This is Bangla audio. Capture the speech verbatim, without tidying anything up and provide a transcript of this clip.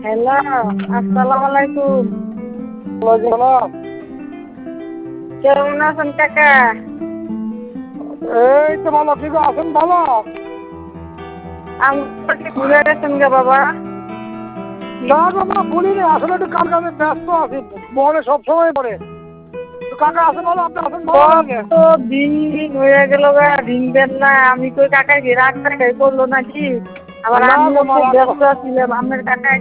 হ্যালো, আসসালামু আলাইকুম। ওয়ালাইকুম সালাম। কেমন আছেন কাকা? এই তো ভালো, ঠিক আছেন ভালো? আমাকে ভুলে গেছেন গে বাবা? না গো মা, ভুলিনি, আসলে একটু কাম কাজে ব্যস্ত আছি, মনে সবসময় পড়ে। তো কাকা আছেন ভালো, আপনি আছেন ভালো নাকি? কত দিন হয়ে গেল গা, দিন দেন না। আমি কই কাকা কি রাগ টাকাই করলো নাকি? আবার না গো আমিও মা, খুব রাগ ব্যস্ত ছিলাম। আমার কাকা